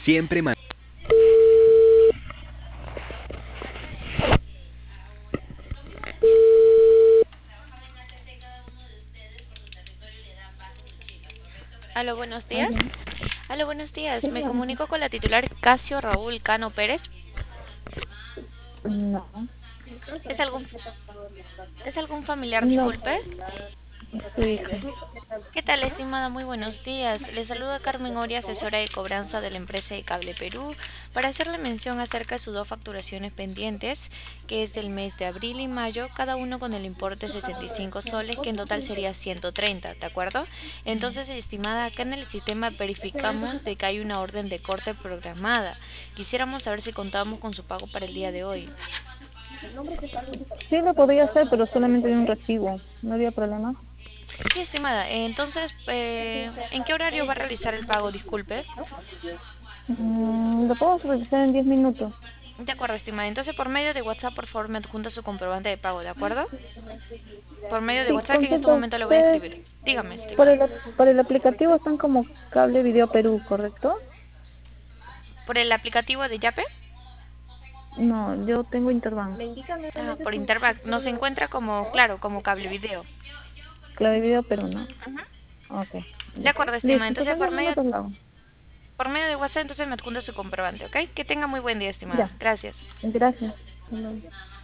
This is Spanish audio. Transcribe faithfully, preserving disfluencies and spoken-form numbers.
Siempre man- Aló, buenos días. Aló. Aló, buenos días. Sí, Me dígame. comunico con la titular Casio Raúl Cano Pérez. No, ¿Es algún, es algún familiar? no, Disculpe. su hija. ¿Qué tal, estimada? Muy buenos días. Le saluda Carmen Oria, asesora de cobranza de la empresa de Cable Perú, para hacerle mención acerca de sus dos facturaciones pendientes, que es del mes de abril y mayo, cada uno con el importe de sesenta y cinco soles, que en total sería ciento treinta, ¿de acuerdo? Entonces, estimada, acá en el sistema verificamos de que hay una orden de corte programada. Quisiéramos saber si contábamos con su pago para el día de hoy. Sí lo podía hacer, pero solamente de un recibo. No había problema. Sí, estimada. Entonces, eh, ¿en qué horario va a realizar el pago? Disculpe. Mm, lo puedo realizar en diez minutos. De acuerdo, estimada. Entonces, por medio de WhatsApp, por favor, me adjunta su comprobante de pago, ¿de acuerdo? Por medio de Sí, WhatsApp, que en este consulta momento le voy a usted. escribir. Dígame, Por estimada. el, por el aplicativo están como Cable Video Perú, ¿correcto? ¿Por el aplicativo de Yape? No, yo tengo Interbank. Ah, por Interbank. Nos encuentra como, claro, como cable video. Clave Video Perú, ¿no? Ujú. Ok, De ya. acuerdo, estimada. Listo, Entonces, entonces por ya no me medio, traslado. por medio de WhatsApp, entonces me adjunta su comprobante, ¿ok? Que tenga muy buen día, estimada. Ya, Gracias. gracias. Hasta luego.